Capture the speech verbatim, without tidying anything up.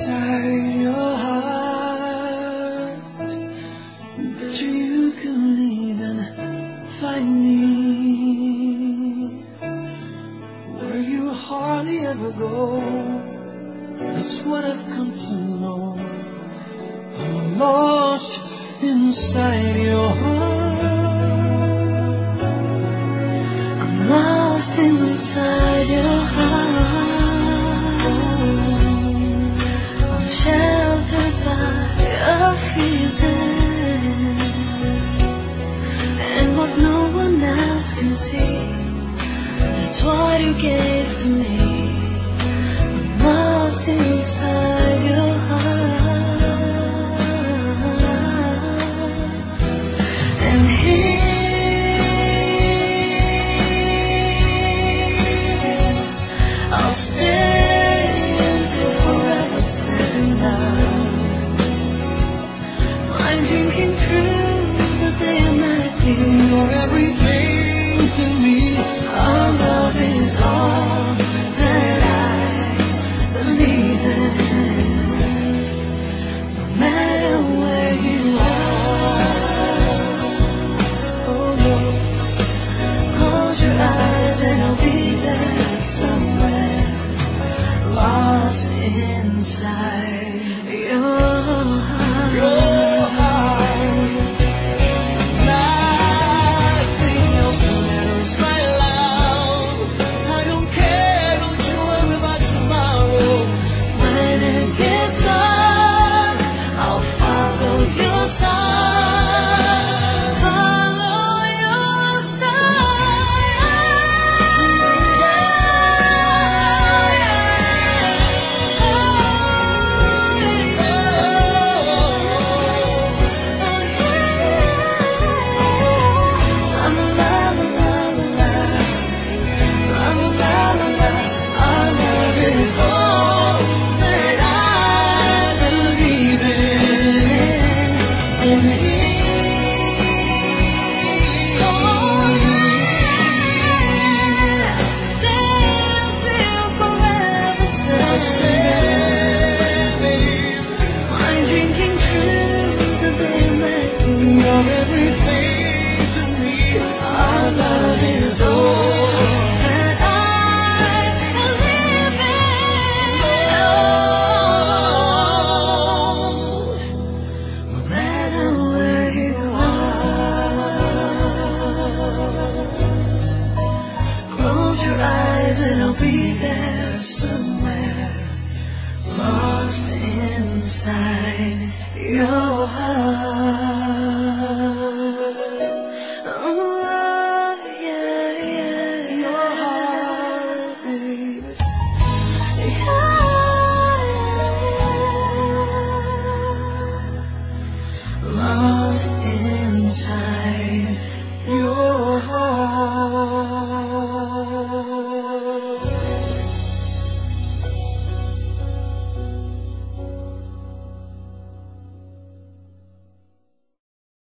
inside your heart. Bet you you couldn't even find me where you hardly ever go. That's what I've come to know. I'm lost inside your heart. I'm lost inside your heart. I'm sheltered by your feeling, and what no one else can see, that's what you gave to me. I'm lost inside your heart. And here I'll stay until forever's said and done. I'm drinking through the day and night. You're everything to me. Our love is all that I believe in. No matter where you are, oh no, close your eyes and I'll be there somewhere, lost inside your heart. Your heart. Nothing else matters, my love. I don't care, don't you worry about tomorrow. When it gets dark, I'll follow your star. Follow your inside your heart.